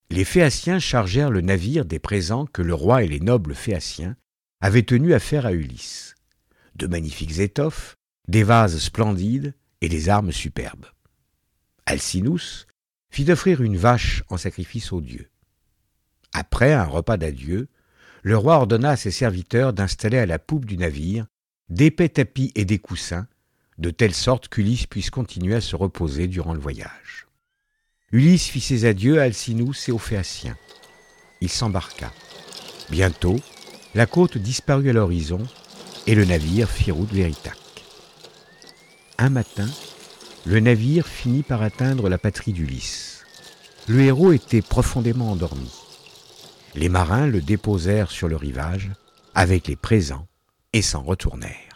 Les Phéaciens chargèrent le navire des présents que le roi et les nobles Phéaciens avaient tenu à faire à Ulysse. De magnifiques étoffes, des vases splendides et des armes superbes. Alcinous fit offrir une vache en sacrifice aux dieux. Après un repas d'adieu, le roi ordonna à ses serviteurs d'installer à la poupe du navire d'épais tapis et des coussins, de telle sorte qu'Ulysse puisse continuer à se reposer durant le voyage. Ulysse fit ses adieux à Alcinous et aux Phéaciens. Il s'embarqua. Bientôt, la côte disparut à l'horizon et le navire fit route vers Ithaque. Un matin, le navire finit par atteindre la patrie d'Ulysse. Le héros était profondément endormi. Les marins le déposèrent sur le rivage avec les présents et s'en retournèrent.